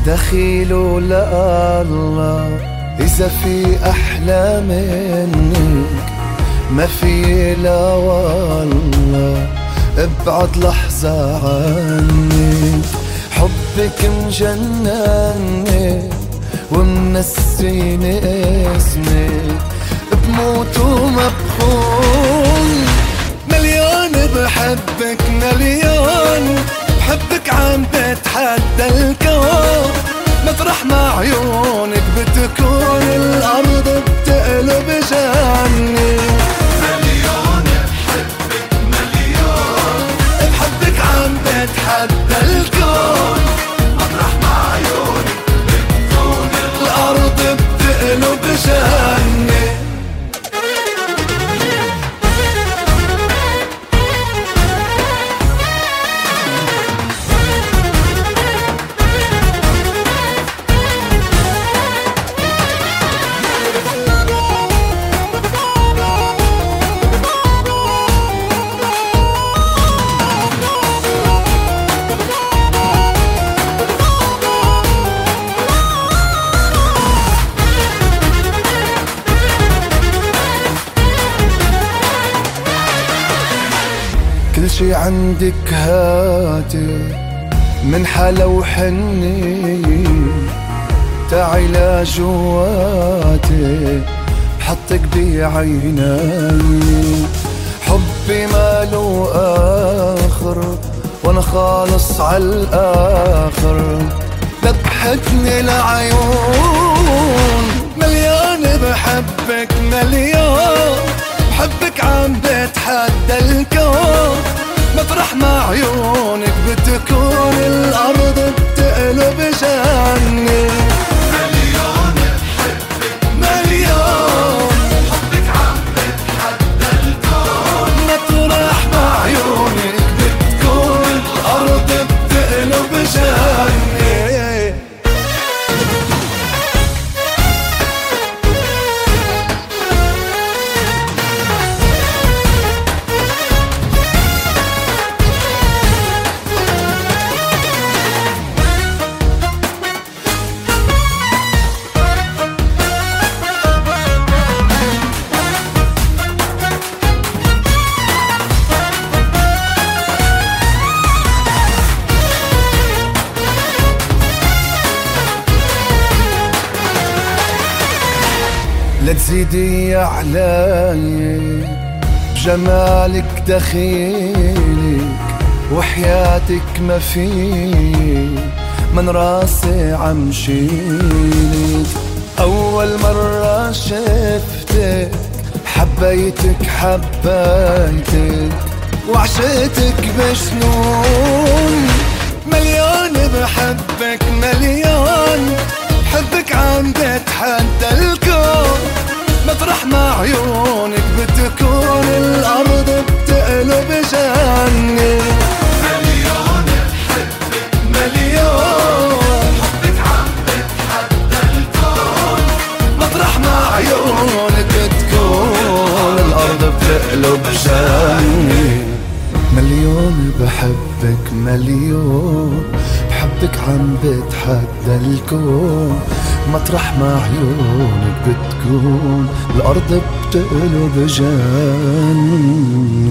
دخيل لله إذا في أحلى منك ما في لا والله ابعد لحظة عني. حبك مجنني ومنسيني اسمك بموت وما بخون. مليون بحبك مليون بحبك عم بتحدى الكون. مطرح ما عيونك بتكون الأرض بتقلب جنة. مليون بحبك مليون بحبك عم بتحدى الكون. مطرح ما عيونك بتكون الأرض بتقلب جنة. كل شي عندك هاتي من حلا وحني. تعي لجواتي بحطك بعيني. حبي ماله آخر وانا خالص عالآخر. ذبحتني العيون مليون بحبك مليون. بحبك عم بتحدى الكون. مطرح ما عيونك بتكون الأرض بتقلب جنة. مليون بحبك مليون حبك عم بتحدى الكون. مطرح ما عيونك بتكون الأرض بتقلب جنة. لا تزيدي علي بجمالك دخيلك. وحياتك ما في من راسي عم شيلك. أول مرة شفتك حبيتك حبيتك وعشقتك بجنون. مليون بحبك مليون بحبك عم بتحدى الكون. مطرح ما عيونك بتكون الأرض بتقلب جنة. مليون بحبك مليون حبك عم بتحدى الكون. مطرح ما عيونك بتكون الأرض بتقلب جنة. مليون بحبك مليون بحبك عم بتحدى الكون. مطرح ما عيونك بتكون الأرض بتقلب جنة.